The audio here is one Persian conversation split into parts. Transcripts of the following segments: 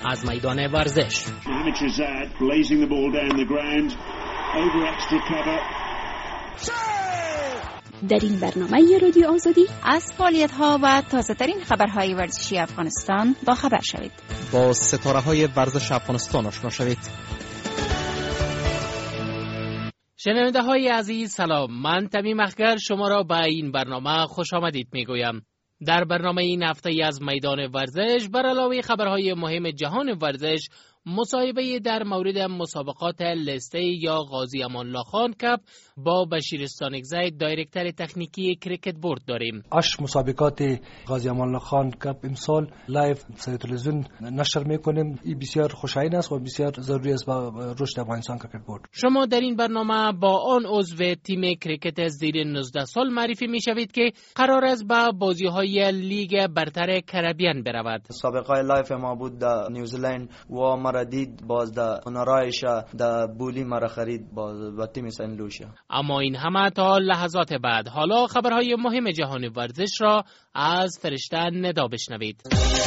از میدان ورزش. در این برنامه رادیو آزادی از فعالیت‌ها و تازه‌ترین خبرهای ورزشی افغانستان با خبر شوید. با ستاره‌های ورزش افغانستان آشنا شوید. شنونده‌های عزیز سلام، من تمیم اخگر شما را به این برنامه خوش آمدید میگویم. در برنامه این هفته از میدان ورزش بر علاوه خبرهای مهم جهان ورزش، مصاحبه در مورد مسابقات لسته یا غازی امان الله خان کپ با بشیر استانکزی دایرکتور تکنیکی کریکت بورد داریم. مسابقات غازی امان الله خان کپ امسال لایو سر تلویزیون نشر میکنیم. این بسیار خوشایند است و بسیار ضروری است برای رشد افغانستان کریکت بورد. شما در این برنامه با آن عضو تیم کریکت زیر 19 سال معرفی میشوید که قرار است به بازی‌های لیگ برتر کربیان برود. مسابقه لایو ما بود در نیوزیلند و مرا دید، باز در اونرایش در بولی مرا خرید با تیم سن لوشیا. اما این همه تا لحظات بعد. حالا خبرهای مهم جهان ورزش را از فرشته ندا بشنوید.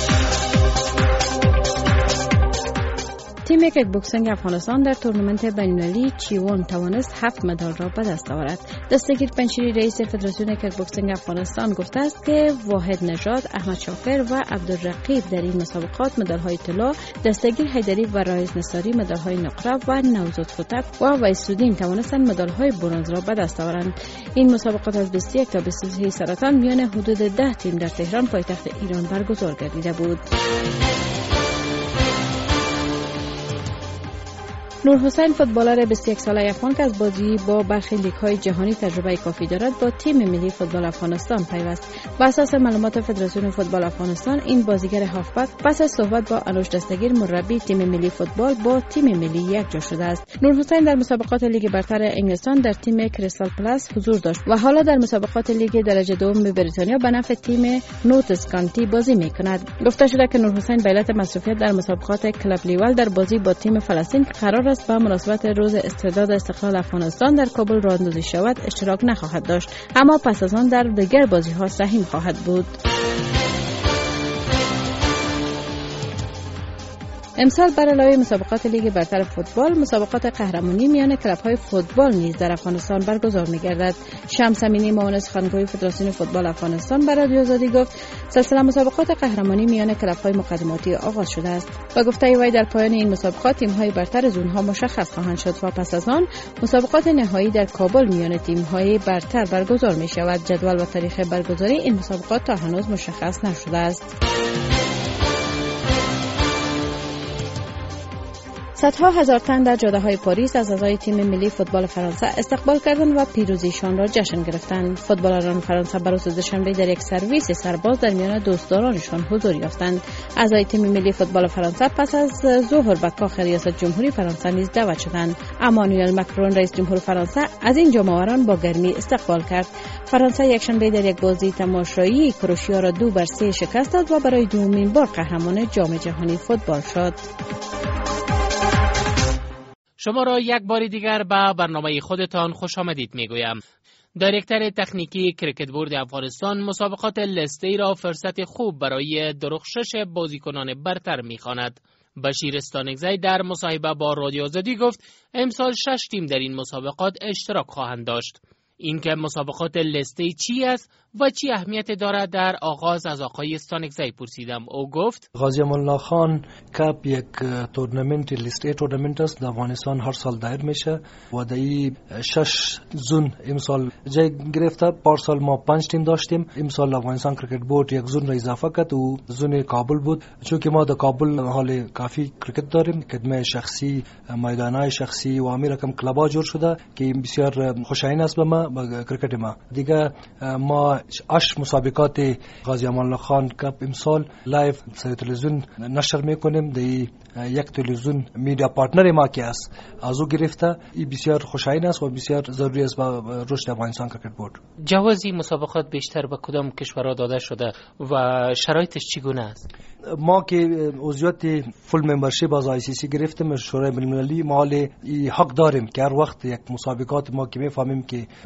تیم کیک بوکسینگ افغانستان در تورنمنت بین‌المللی چیوان توانست 7 مدال را به دست آورد. دستگیر پنشیری رئیس فدراسیون کیک بوکسینگ افغانستان گفته است که واحد نژاد، احمد شاکر و عبدالرقیب در این مسابقات مدال‌های طلا، دستگیر حیدری و رایز نصاری مدال‌های نقره و نوزاد فتک و ویسودین توانستند مدال‌های برنز را به دست آورند. این مسابقات از 21 تا 23 سرطان میان حدود 10 تیم در تهران پایتخت ایران برگزار گردیده بود. نور حسین فوتبالر 21 ساله افغان که از بازی با برخی لیگ‌های جهانی تجربه کافی دارد با تیم ملی فوتبال افغانستان پیوست. بر اساس معلومات فدراسیون فوتبال افغانستان این بازیگر هافبک پس از صحبت با انوش دستگیر مربی تیم ملی فوتبال با تیم ملی یک جا شده است. نور حسین در مسابقات لیگ برتر انگلستان در تیم کریستال پلاس حضور داشت و حالا در مسابقات لیگ درجه دوم بریتانیا به نفع تیم نوتس کانتی بازی می‌کند. گفته شده که نور حسین به علت مصروفیت در مسابقات کلاب لیول در بازی با تیم فلسطین قرار با مناسبت روز استعداد استقلال افغانستان در کابل راه اندازی شود اشتراک نخواهد داشت، اما پس از آن در دیگر بازی‌ها سهیم خواهد بود. امسال بر علاوه مسابقات لیگ برتر فوتبال، مسابقات قهرمانی میان کلب‌های فوتبال نیز در افغانستان برگزار می‌گردد. شمس امینی معاون سخنگوی فدراسیون فوتبال افغانستان به رادیو آزادی گفت سلسله مسابقات قهرمانی میان کلب‌های مقدماتی آغاز شده است و گفته وی در پایان این مسابقات تیم‌های برتر زون‌ها مشخص خواهند شد و پس از آن مسابقات نهایی در کابل میان تیم‌های برتر برگزار می‌شود. جدول و تاریخ برگزاری این مسابقات تا هنوز مشخص نشده است. صدها هزار تن در جاده‌های پاریس از اعضای تیم ملی فوتبال فرانسه استقبال کردند و پیروزیشان را جشن گرفتند. فوتبالران فرانسه بر روز دوشنبه در یک سرویس سرباز در میان دوستدارانشان حضور یافتند. اعضای تیم ملی فوتبال فرانسه پس از ظهر به کاخ ریاست جمهوری فرانسه نیز دعوت شدند. امانوئل مکرون رئیس جمهور فرانسه از این جام‌آوران با گرمی استقبال کرد. فرانسه یکشنبه در یک بازی تماشایی کروشیا را 2-3 شکست داد و برای دومین بار قهرمان جام جهانی فوتبال شد. شما را یک بار دیگر به برنامه خودتان خوش آمدید میگویم. دایرکتور تکنیکی کریکت بورد افغانستان مسابقات لسته را فرصت خوب برای درخشش بازیکنان برتر می‌خواند. بشیر استانکزی در مصاحبه با رادیو آزادی گفت امسال 6 تیم در این مسابقات اشتراک خواهند داشت. اینکه مسابقات لسته چی است و چی اهمیت دارد در آغاز از آقای استانکزی پرسیدم. او گفت غازی امان الله خان کپ یک تورنمنت لیسته تورنمنت است در افغانستان هر سال دایر میشه و در این 6 زون امسال جای گرفته. پارسال ما 5 تیم داشتیم، امسال افغانستان کریکت بورد یک زون را اضافه کرد و زون کابل بود. چون که ما در کابل حال کافی کریکت داریم، خدمه شخصی، میدانهای شخصی و همین رقم کلبا جور شده که بسیار خوشایند است به ما کرکٹ ما. دیگه ما 8 مسابقات غازی امان الله خان کپ امسال لایو سر تلویزیون نشر میکنیم. دی یک تلویزیون میدیا پارتنر ما که است از او گرفته. این بسیار خوشایند است و بسیار ضروری است برای رشد افغانستان کرکت بورد. جواز مسابقات بیشتر به کدام کشورها داده شده و شرایطش چگونه است؟ ما که عضویت فول ممبرشیپ از آی سی سی گرفتیم شورای بین‌المللی، ما حق داریم که هر وقت یک مسابقات ما که میفهمیم که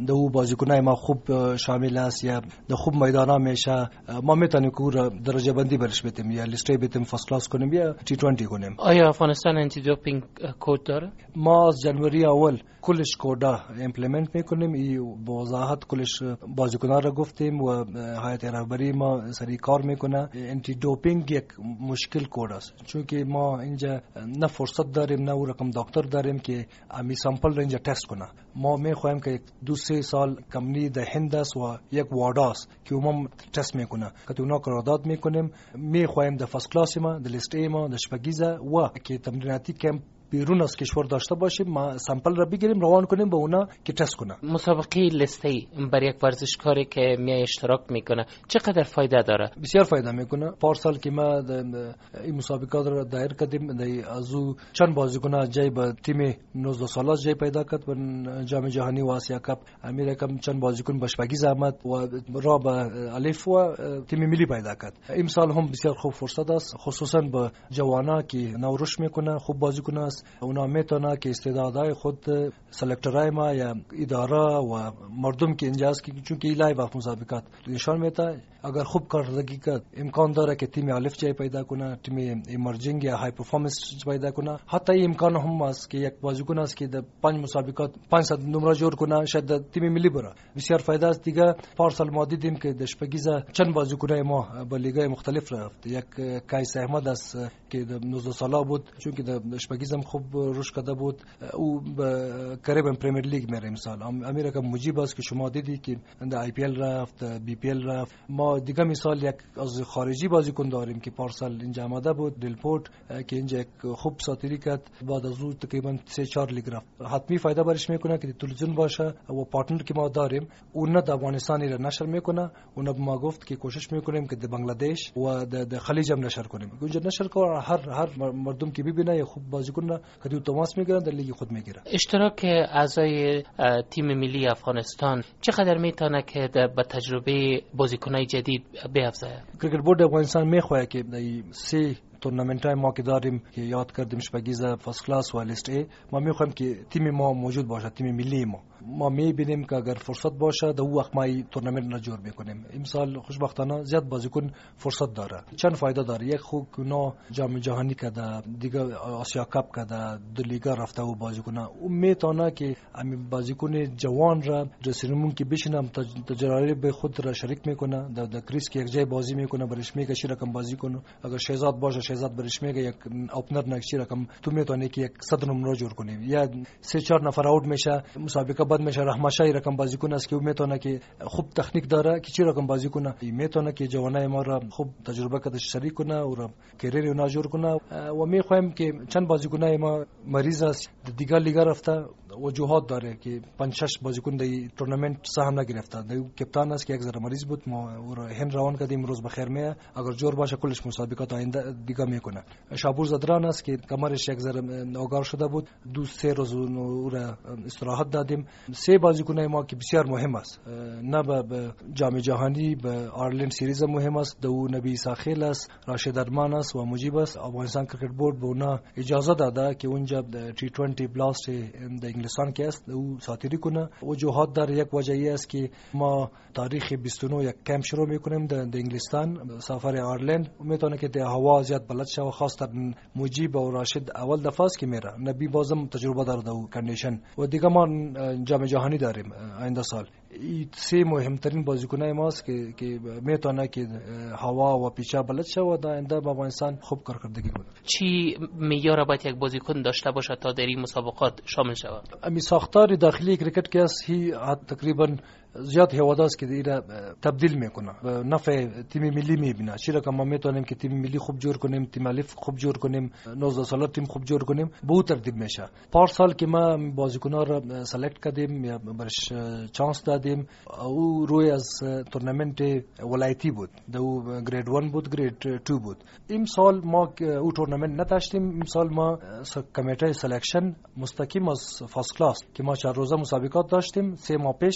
د او بازیکنای ما خوب شامل است یا د خوب میدانا میشه، ما میتونیم که درجه بندی برش بدیم یا لیستی بدیم، فرست کلاس کنیم یا T20 کنیم. آیا افغانستان انتی دوپینگ کد داره؟ ما از جنوری اول کلش کودا ایمپلمنت میکنیم. این با وضاحت کلش بازیکنان را گفتیم و هیئت رهبری ما سری کار میکنه. انتی دوپینگ یک مشکل کد است، چون که ما اینجا نه فرصت داریم نه رقم دکتر داریم که امی سامپل را اینجا تست کنه. ما میخوایم که 2-3 سال کمپنی در هند است و یک وادا است که ما تست میکنه، که اونا قرارداد میکنیم. میخوایم در فرست کلاس ما، در لیست ای ما، در شپگیزه و که تمریناتی کمپ بیرون از کشور داشته باشیم، ما سامپل را بگیریم روان کنیم به اونا که تست کنه. مسابقه لیستی برای یک ورزشکاری که می اشتراک میکنه چقدر فایده داره؟ بسیار فایده میکنه. پارسال که ما این مسابقات را دایر کردیم، از او چند بازیکن جای به تیم 19 ساله جای پیدا کرد و جام جهانی و آسیا کاپ. امیر کم چند بازیکن باشپگیز آمد و را به الف و تیم ملی پیدا کرد. امسال هم بسیار خوب فرصت است، خصوصا به جوانا که نوروش میکنه، خوب بازیکن است. اونا میتونه که استعدادهای خود سلکترهای ما یا اداره و مردم که اینجاست که چون که لایو وقت مسابقات نشان میده، اگر خوب کارکردگی کرد امکان داره که تیم الف جای پیدا کنه، تیم ایمرجینگ یا های پرفورمنس پیدا کنه. حتی این امکان هم است که یک بازیکن است که در 5 مسابقات 500 نمره جور کنه، شاید تیم ملی بره. بسیار فایده است. دیگه پارسال ما دیدیم که در شپگیزه چند بازیکنای ما به لیگ‌های مختلف رفت. یک کایس احمد است که 19 ساله بود، چون که در شپگیزم خوب رشد کرده بود. او به کربن پرمیر لیگ میره امسال. امریکا مجیب است که شما دیدی که در آی پی ال رفت، بی پی ال رفت. ما دیگه مثال یک از خارجی بازیکن داریم که پارسال اینجا آمده بود، دلپورت، که اینجا خوب ساتری کرد. بعد از اون تقریبا 3-4 لیگ رفت. حتمی فایده برش میکنه که تلویزیون باشه و پارتنر که ما داریم اون در افغانستان را نشر میکنه. اون ما گفت که کوشش میکنیم که در بنگلادش و در خلیج هم نشر کنیم. اونجا نشر کنه هر مردم که ببینه یا خوب بازیکن را که دو تماس میگیرن در لیگ خود میگیره. اشتراک اعضای تیم ملی افغانستان چقدر میتونه که به تجربه بازیکنای جدید بیافزاید؟ کرکت بورد افغانستان میخواد که در 3 تورنمنت های ما که داریم که یاد کردیم شپگیزه، فرست کلاس و لیست ای، ما میخوایم که تیم ما موجود باشه، تیم ملی ما میبینیم که اگر فرصت باشه در وقت ما این تورنمنت را جور میکنیم. امسال خوشبختانه زیاد بازیکن فرصت داره. چند فایده داره. یک خوب کنه جام جهانی کده، دیگه آسیا کاپ کده، دو لیگا رفته و بازیکن اون میتونه که همین بازیکن جوان را رسیدمون که بشینم تجربه خود را شریک میکنه. در کریس که یک جای بازی میکنه برش میگه چی رقم بازی کنه. اگر شهزاد باشه شهزاد برش میگه یک اوپنر نکشی رقم تو میتونه که یک 100 نمره جور کنی یا 3-4 نفر اوت میشه مسابقه بعد میشه. رحمتشاهی رقم بازیکن است که میتونه که خوب تکنیک داره که چی رقم بازی کنه. میتونه که جوانای ما را خوب تجربه کده شریک کنه و کریر اونا جور کنه. و میخوایم که چند بازیکنای ما مریض است دیگه لیگا رفته وجوهات داره که 5-6 بازیکن در تورنمنت سهم نگرفته. در کپتان است که یک ذره مریض بود، ما او را هند روان کردیم. روز بخیر میه، اگر جور باشه کلش مسابقات آینده دیگه میکنه. شابور زدران است که کمرش یک ذره آگار شده بود، 2-3 روز او را استراحت دادیم. 3 بازیکنای ما که بسیار مهم است، نه به جام جهانی، به آرلند سیریز مهم است. دو نبی ساخیل است، راشد ارمان است و مجیب است. افغانستان کرکت بورد به اونا اجازه داده که اونجا T20 بلاست در انگلستان که است او ساتری کنه. وجوهات در یک وجهی است که ما تاریخ 29 یک کمپ شروع میکنیم در انگلستان، سفر آرلند. میتونه که در هوا زیاد بلد شه، خاص تر مجیب و راشد اول دفعه است که میره. نبی بازم تجربه داره در کندیشن و دیگه ما جام جهانی داریم آینده سال. این 3 مهمترین بازیکنای ماست که میتونه که هوا و پیچا بلد شه و در آینده با افغانستان خوب کارکردگی کنه. چی معیار باید یک بازیکن داشته باشه تا در این مسابقات شامل شود؟ امی ساختار داخلی کرکت که است هی تقریبا زیاد هواداست که ایرا تبدیل میکنه به نفع تیم ملی میبینه. چی رقم ما میتونیم که تیم ملی خوب جور کنیم، تیم الف خوب جور کنیم، 19 ساله تیم خوب جور کنیم، به او ترتیب میشه. پارسال که ما بازیکن‌ها را سلکت کردیم یا برش چانس دادیم، او روی از تورنمنت ولایتی بود، دو گرید 1 بود، گرید 2 بود. این سال ما او تورنمنت نداشتیم. این سال ما کمیته سلکشن مستقیم از فرست کلاس که ما 4 روزه مسابقات داشتیم 3 ماه پیش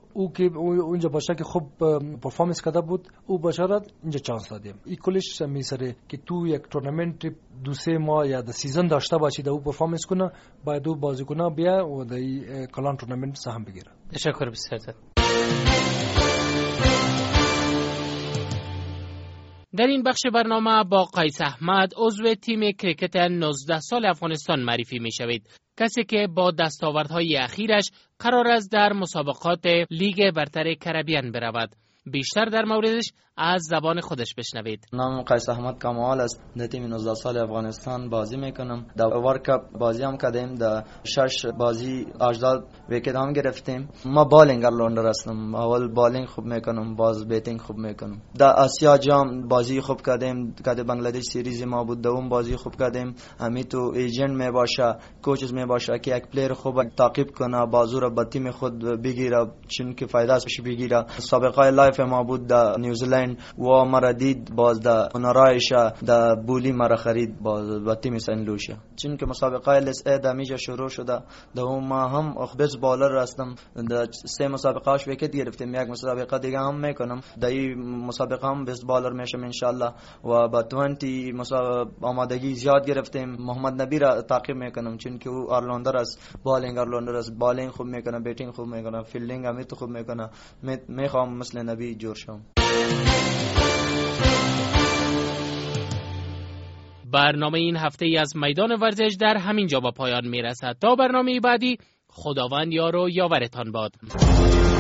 او که اونجا باشه که خوب پرفورمنس کرده بود او باشه اینجا چانس دادیم. این کلش میسره که تو یک تورنمنت 2-3 ماه یا د سیزن داشته باشی او پرفورمنس کنه، باید او بازیکن بیا و د کلان تورنمنت سهم بگیره. تشکر بسیار. در این بخش برنامه با قیس احمد عضو تیم کرکت 19 سال افغانستان معرفی می شوید. کسی که با دستاوردهای اخیرش قرار است در مسابقات لیگ برتر کربیان برود. بیشتر در موردش از زبان خودش بشنوید. نام قیس احمد کمال است. در تیم 19 سال افغانستان بازی میکنم. در ورکاپ بازی هم کردیم. در 6 بازی 18 ویکت هم گرفتیم. ما بالینگر لوندر هستم. اول بالینگ خوب میکنم، باز بیتینگ خوب میکنم. در آسیا جام بازی خوب کردیم. کد بنگلادش سریز ما بود، دوم بازی خوب کردیم. همین تو ایجنت می باشه، کوچز می باشه که یک پلیر خوب تعقیب کنه، بازو را به تیم خود بگیره، چون که فایده ازش بگیره. سابقه لایف ما بود در نیوزیلند و مرا دید، باز در اونرایش در بولی مرا خرید باز با تیم سن لوشیا. چون که مسابقه لیس ای در میجا شروع شده. دوم هم اخبز بالر هستم. در 3 مسابقهاش ویکت گرفتیم. یک مسابقه دیگه هم میکنم. در این مسابقه هم بیست بالر میشم ان شاء الله و با 20 آمادگی زیاد گرفتیم. محمد نبی را تعقیب میکنم چون که او آرلوندر است، بالینگ آرلوندر است. بالینگ خوب میکنه، بیتینگ خوب میکنه، فیلدینگ هم خوب میکنه. میخوام مثل نبی جور شم. برنامه این هفته ای از میدان ورزش در همین جا با پایان میرسد. تا برنامه بعدی، خداوند یار و یاورتان باد.